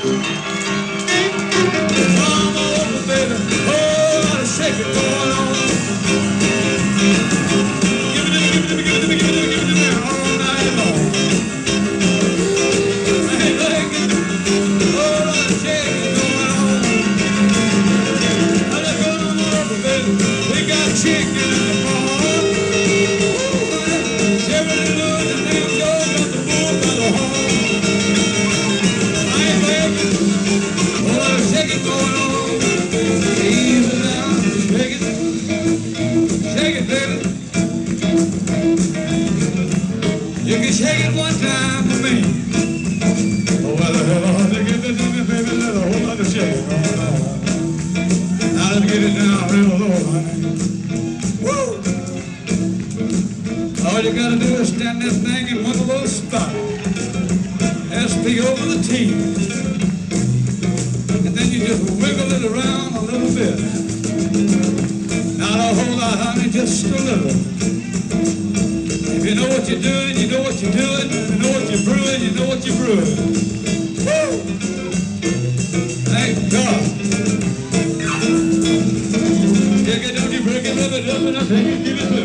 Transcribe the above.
Come over, baby. Oh, a lot of shaking going on. Give it to me, give it to me, give it to me, give it to me, give it to me all night long. Hey, look, oh, a lot of shaking going on. Now, come over, baby. We got chicken in the farm. Every little the damn dog got the bull by the horn. I ain't begging. Oh, a lot of shaking going on. Easy now, shake it. Shake it, baby. You can shake it one time for me. Oh, well, get this in me, baby. There's a whole lot of shaking going on. Now let's get it down real low, honey. Woo! All you gotta do is stand this thing in one little spot. SP over the T. And then you just wiggle it around a little bit. Not a whole lot, honey, just a little. If you know what you're doing, you know what you're doing. If you know what you're brewing, you know what you're brewing. Woo! Thank God. Take it, don't you break it, love it, I take it, give it to me.